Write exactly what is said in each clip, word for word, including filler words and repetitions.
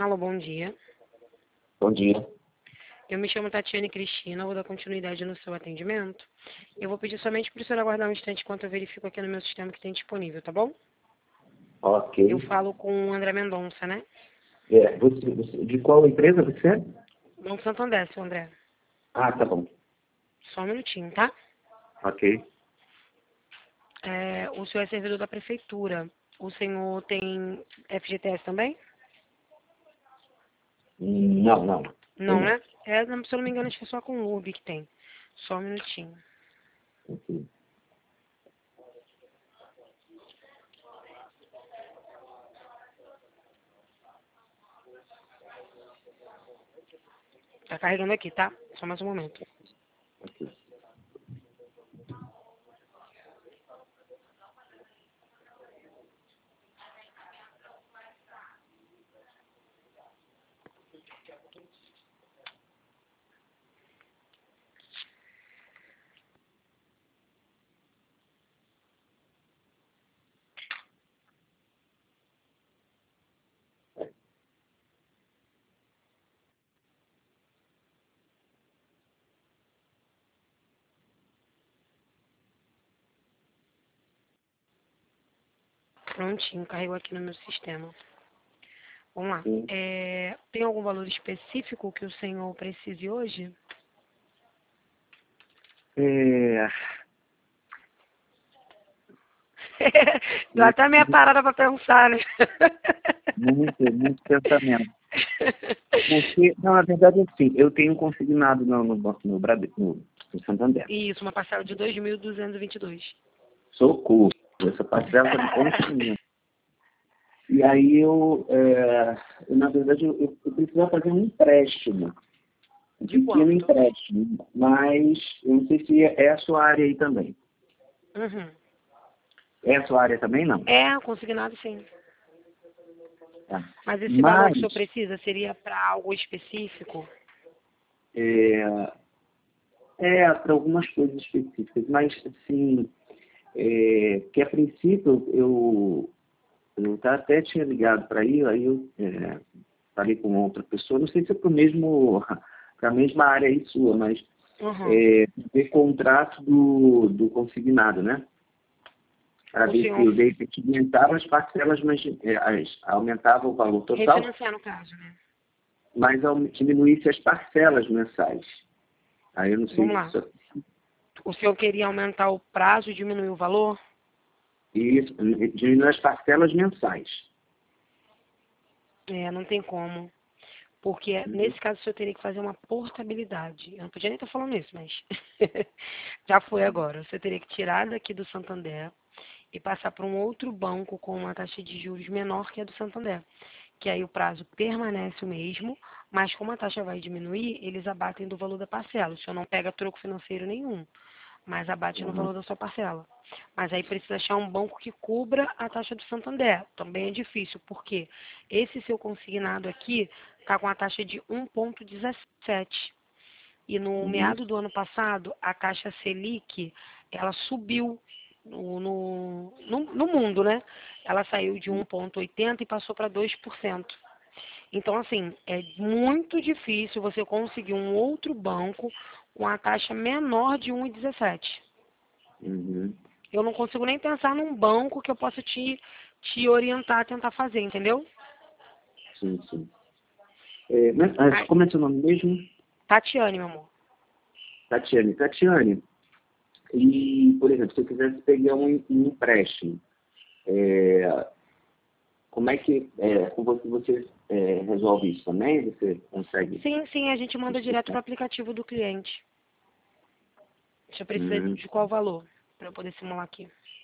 Alô, bom dia. Bom dia. Eu me chamo Tatiane Cristina, vou dar continuidade no seu atendimento. Eu vou pedir somente para o senhor aguardar um instante enquanto eu verifico aqui no meu sistema que tem disponível, tá bom? Ok. Eu falo com o André Mendonça, né? É, você, você- de qual empresa você é? Banco Santander, seu André. Ah, tá bom. Só um minutinho, tá? Ok. É, o senhor é servidor da prefeitura. O senhor tem F G T S também? Hum, Não, não. Tem Não, não. né? É, não, se eu não me engano, acho que é só com o U B que tem. Só um minutinho. Ok. Tá carregando aqui, tá? Só mais um momento. Ok. Prontinho, carregou aqui no meu sistema. Vamos lá. Sim. É, tem algum valor específico que o senhor precise hoje? É, Deu até meia parada para pensar, né? muito, muito pensamento. Porque, não, na verdade, assim, eu tenho consignado no, no, banco- no, Brade- no, no Santander. Isso, uma parcela de dois mil duzentos e vinte e dois. Socorro. Essa parcela está consumindo. E aí eu, é, eu, na verdade, eu, eu eu precisava fazer um empréstimo. Um De pequeno quanto? empréstimo. Mas eu não sei se é a sua área aí também. Uhum. É a sua área também, não? É, consignado sim. Tá. Mas esse valor que o Mas, senhor precisa seria para algo específico? é, é para algumas coisas específicas, mas, assim, é, que a princípio eu, eu tá- até tinha ligado para aí, aí eu é, falei com outra pessoa, não sei se é para mesmo, para a mesma área aí sua, mas Uhum. é, ver contrato do, do consignado, né? Para O ver se senhor eu de repente aumentava as parcelas, mas é, as- aumentava o valor total, refinanciar no caso, né? mas au- diminuísse as parcelas mensais. Aí eu não sei Vamos se lá. isso, O senhor queria aumentar o prazo e diminuir o valor? isso diminui as parcelas mensais. É, não tem como. Porque Uhum. nesse caso o senhor teria que fazer uma portabilidade. Eu não podia nem estar falando isso, mas já foi agora. Você teria que tirar daqui do Santander e passar para um outro banco com uma taxa de juros menor que a do Santander. Que aí o prazo permanece o mesmo, mas como a taxa vai diminuir, eles abatem do valor da parcela. O senhor não pega troco financeiro nenhum, mas abate no Uhum. valor da sua parcela. Mas aí precisa achar um banco que cubra a taxa do Santander. Também é difícil, porque esse seu consignado aqui está com a taxa de um vírgula dezessete. E no Uhum. meado do ano passado, a taxa Selic, ela subiu no, no, no, no mundo, né? Ela saiu de um vírgula oitenta e passou para dois por cento. Então, assim, é muito difícil você conseguir um outro banco com a taxa menor de um vírgula dezessete. Uhum. Eu não consigo nem pensar num banco que eu possa te, te orientar a tentar fazer, entendeu? Sim, sim. É, mas, mas Ai, como é seu nome mesmo? Tatiane, meu amor. Tatiane. Tatiane, e, por exemplo, se eu quisesse pegar um, um empréstimo, é, como é que é, com você, você é, resolve isso também? Você consegue Sim, sim, a gente manda direto para explicar? o aplicativo do cliente. Você precisa Hum. de qual valor? Para eu poder simular aqui.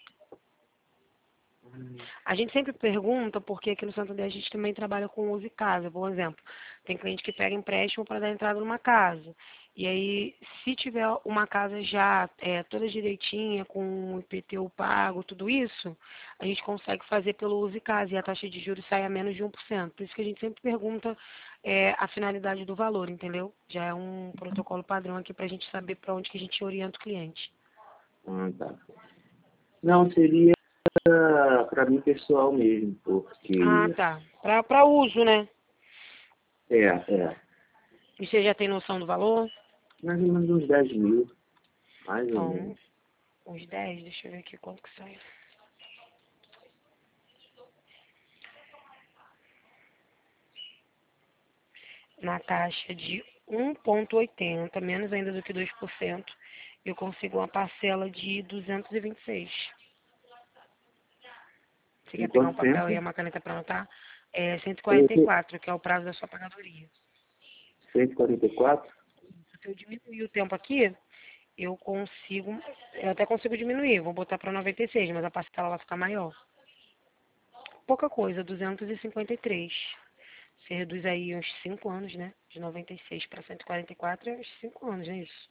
A gente sempre pergunta, porque aqui no Santander a gente também trabalha com uso e casa. Por exemplo, tem cliente que pega empréstimo para dar entrada numa casa. E aí, se tiver uma casa já é, toda direitinha, com o I P T U pago, tudo isso, a gente consegue fazer pelo uso e casa. E a taxa de juros sai a menos de um por cento. Por isso que a gente sempre pergunta é, a finalidade do valor, entendeu? Já é um protocolo padrão aqui para a gente saber para onde que a gente orienta o cliente. Ah, tá. Não, seria para mim pessoal mesmo, Ah, porque tá. Para uso, né? É, é. E você já tem noção do valor? Mais ou menos uns dez mil. Mais ou Então, menos. uns dez, deixa eu ver aqui quanto que sai. Na taxa de um vírgula oitenta, menos ainda do que dois por cento, eu consigo uma parcela de duzentos e vinte e seis. Você Em quer pegar um quanto papel e tempo? uma caneta para anotar? É cento e Eu quarenta e tenho quatro, que é o prazo da sua pagadoria. cento e quarenta e quatro? Se eu diminuir o tempo aqui, eu consigo, eu até consigo diminuir, vou botar para noventa e seis, mas a parcela vai ficar maior. Pouca coisa, duzentos e cinquenta e três. Você reduz aí uns cinco anos, né? De noventa e seis para cento e quarenta e quatro é uns cinco anos, não é isso?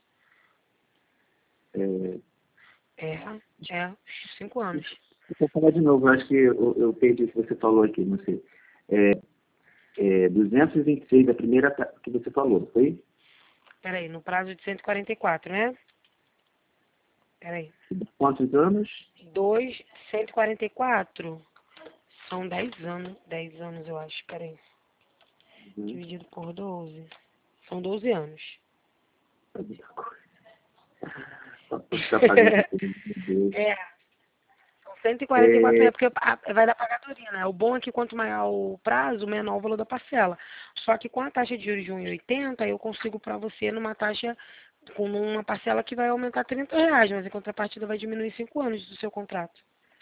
É, É, é, uns cinco anos. vou falar de novo, acho que eu, eu perdi o que você falou aqui, não sei. É, é duzentos e vinte e seis, a primeira ta- que você falou, foi? Peraí, no prazo de cento e quarenta e quatro, né? Peraí. Quantos anos? dois, cento e quarenta e quatro são dez anos. dez anos, eu acho. Peraí. Uhum. Dividido por doze. São doze anos. Só pra ficar pagando tudo, meu Deus. É, são cento e quarenta e quatro, É, é porque a- vai dar pagadoria, né? O bom é que quanto maior o prazo, menor o valor da parcela. Só que com a taxa de juros de um vírgula oitenta, eu consigo para você numa taxa, com uma parcela que vai aumentar trinta reais, mas em contrapartida vai diminuir cinco anos do seu contrato.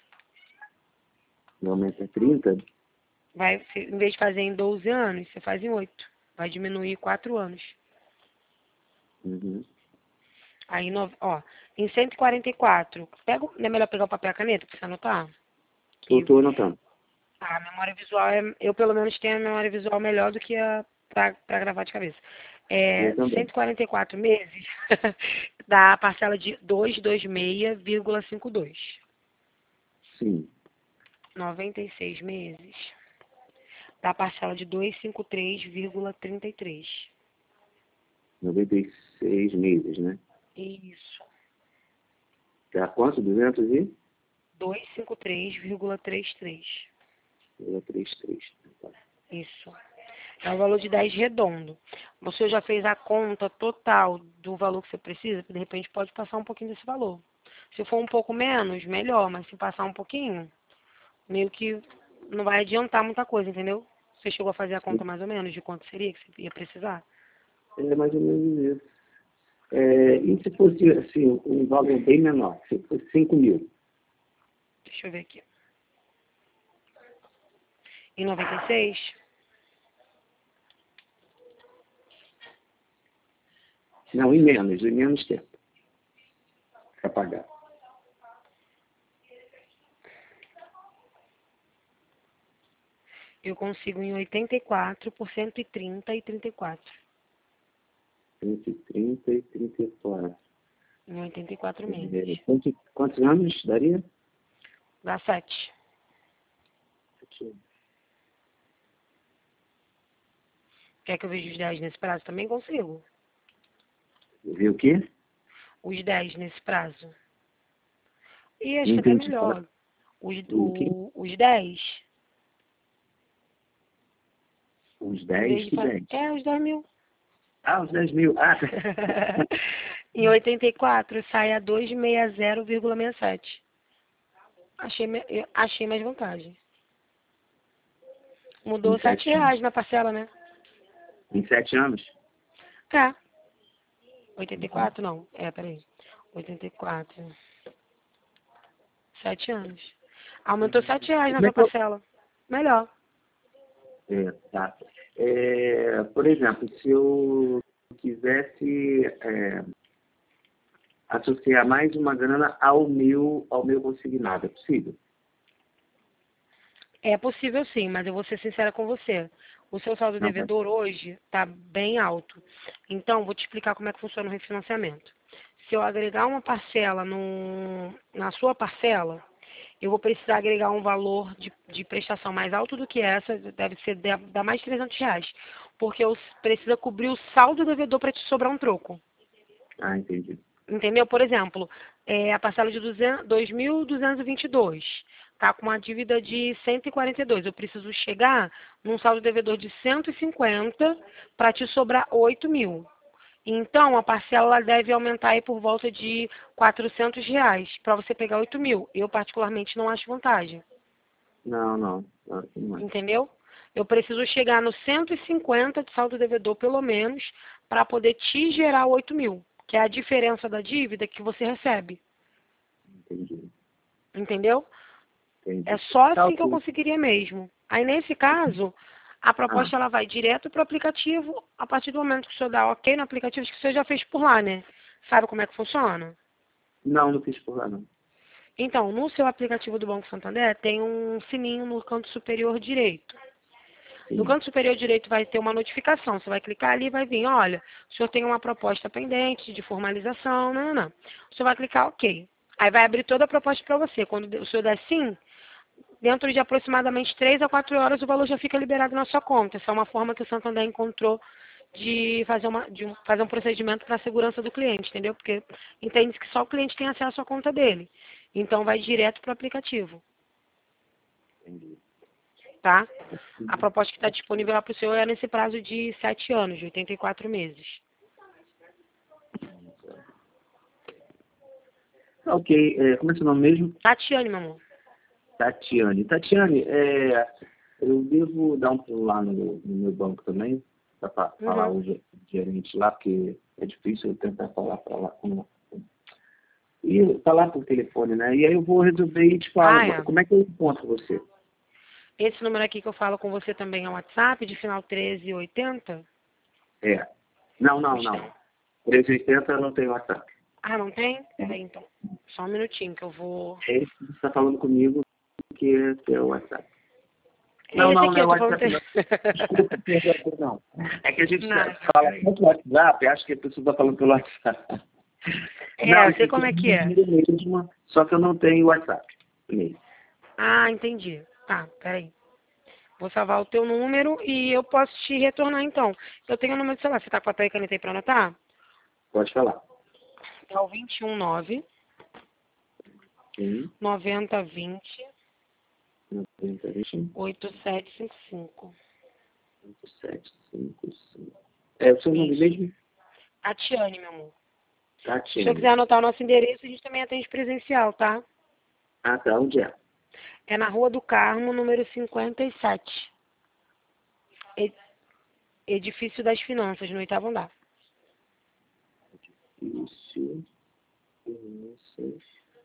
não aumenta trinta? Vai, se- em vez de fazer em doze anos, você faz em oito. Vai diminuir quatro anos. Uhum. Aí, no, ó, em cento e quarenta e quatro, pega, o- não é melhor pegar o papel e a caneta para você anotar? Eu Que estou anotando. a memória visual, é, eu pelo menos tenho a memória visual melhor do que a para gravar de cabeça. É, Eu também. cento e quarenta e quatro meses dá a parcela de duzentos e vinte e seis vírgula cinquenta e dois. Sim. noventa e seis meses dá a parcela de duzentos e cinquenta e três vírgula trinta e três. noventa e seis meses, né? Isso. Dá quanto? duzentos e? duzentos e cinquenta e três vírgula trinta e três. trinta e três. Tá. Isso. É o valor de dez redondo. Você já fez a conta total do valor que você precisa? De repente pode passar um pouquinho desse valor. Se for um pouco menos, melhor. Mas se passar um pouquinho, meio que não vai adiantar muita coisa, entendeu? Você chegou a fazer a conta mais ou menos de quanto seria que você ia precisar? É mais ou menos isso. É, e se fosse assim, um valor bem menor, se fosse cinco mil? Deixa eu ver aqui. Em noventa e seis, Não, em menos, em menos tempo para pagar. eu consigo em oitenta e quatro por cento e trinta e trinta e quatro. cento e trinta e trinta e quatro. Em oitenta e quatro meses. É, quantos, quantos anos daria? Dá sete. Aqui. Quer que eu veja os dez nesse prazo? Também consigo. Ver o quê? Os dez nesse prazo. E acho Não que até entendi. Fala. melhor. Os, O quê? o, os dez, Os em vez dez, de que fazer. dez? É, os dez mil. Ah, os dez mil. Ah, tá. Em oitenta e quatro sai a duzentos e sessenta vírgula sessenta e sete. Achei, me- eu achei mais vantagem. Em Mudou sete sete anos. reais na parcela, né? Em sete anos? É. oitenta e quatro não. É, peraí. oitenta e quatro. Sete anos. Aumentou sete reais na Como é sua que eu... parcela. Melhor. É, tá. É, por exemplo, se eu quisesse é, associar mais uma grana ao meu, ao meu consignado, é possível? É possível sim, mas eu vou ser sincera com você. O seu saldo Não, vai. devedor hoje está bem alto. Então, vou te explicar como é que funciona o refinanciamento. Se eu agregar uma parcela no, na sua parcela, eu vou precisar agregar um valor de, de prestação mais alto do que essa, deve ser de- dá mais de trezentos reais, porque eu precisa cobrir o saldo devedor para te sobrar um troco. Ah, entendi. Entendeu? Por exemplo, é, a parcela de duzentos dois mil duzentos e vinte e dois está com uma dívida de cento e quarenta e dois. Eu preciso chegar num saldo devedor de cento e cinquenta para te sobrar oito mil. Então, a parcela ela deve aumentar aí por volta de quatrocentos reais para você pegar oito mil. Eu, particularmente, não acho vantagem. Não, não. não, não é. Entendeu? Eu preciso chegar no cento e cinquenta de saldo devedor, pelo menos, para poder te gerar oito mil, que é a diferença da dívida que você recebe. Entendi. Entendeu? Entendi. É só Tá, assim que eu ok. conseguiria mesmo. Aí, nesse caso, a proposta Ah, ela vai direto para o aplicativo, a partir do momento que o senhor dá ok no aplicativo, que o senhor já fez por lá, né? Sabe como é que funciona? não, não fiz por lá, não. Então, no seu aplicativo do Banco Santander, tem um sininho no canto superior direito. No Sim. canto superior direito vai ter uma notificação. Você vai clicar ali e vai vir, olha, o senhor tem uma proposta pendente de formalização, não, não, não. O senhor vai clicar ok. Aí vai abrir toda a proposta para você. Quando o senhor der sim, dentro de aproximadamente três a quatro horas o valor já fica liberado na sua conta. Essa é uma forma que o Santander encontrou de fazer, uma, de um, fazer um procedimento para a segurança do cliente, entendeu? Porque entende que só o cliente tem acesso à conta dele. Então vai direto para o aplicativo, Entendi. tá? A proposta que está disponível lá para o senhor é nesse prazo de sete anos, de oitenta e quatro meses. Tá, ok. É, como é seu nome mesmo? Tatiane, meu amor. Tatiane. Tatiane, é, eu devo dar um pulo lá no, no meu banco também, para falar Uhum. o ge- gerente lá, porque é difícil eu tentar falar para lá. com- E falar por telefone, né? E aí eu vou resolver e te falo. Ah, é. Como é que eu encontro você? Esse número aqui que eu falo com você também é o WhatsApp, de final treze oitenta? É. Não, não, Pois não. tem. trezentos e oitenta não tem WhatsApp. Ah, não tem? Peraí, então. Só um minutinho que eu vou... É esse que você está falando comigo, que é o WhatsApp. É Não, esse não, aqui, não é eu o tô falando... WhatsApp, não. Desculpa, perdão, não. É que a gente Não, fala tanto WhatsApp, acho que a pessoa está falando pelo WhatsApp. é, Não, eu isso sei aqui como é é que é. número mesmo, só que eu não tenho WhatsApp. E-mail. Ah, entendi. Tá, peraí. Vou salvar o teu número e eu posso te retornar, então. Eu tenho o número de celular. Você tá com papel e caneta aí pra anotar? Pode falar. É o dois um nove, Sim, nove zero dois zero, noventa e cinco, oito sete cinco cinco. sete cinco cinco. É o seu nome Isso. mesmo? Tatiane, meu amor. Se o senhor Tatiane. quiser anotar o nosso endereço, a gente também atende presencial, tá? Ah, tá. Onde é? É na Rua do Carmo, número cinquenta e sete. Ed- Edifício das Finanças, no oitavo andar. Isso. Finanças.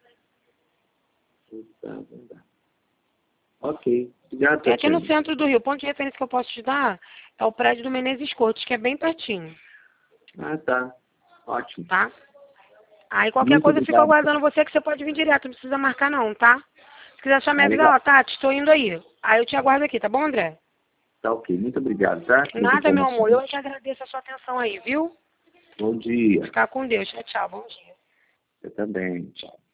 Oitavo andar. Ok. Obrigado, É aqui no Tatiane. centro do Rio. O ponto de referência que eu posso te dar é o prédio do Menezes Cortes, que é bem pertinho, Ah, tá. Ótimo. tá? Aí qualquer Muito coisa eu fico obrigado. aguardando você, que você pode vir direto, não precisa marcar não, tá? Se quiser só me Ah, avisar, legal. ó, Tati, estou indo aí. Aí eu te aguardo aqui, tá bom, André? Tá ok. Muito obrigado, tá? Pelas Nada, meu amor, eu informações. é que agradeço a sua atenção aí, viu? Bom dia. Ficar com Deus. Tchau, tchau, bom dia. Você também. Tchau.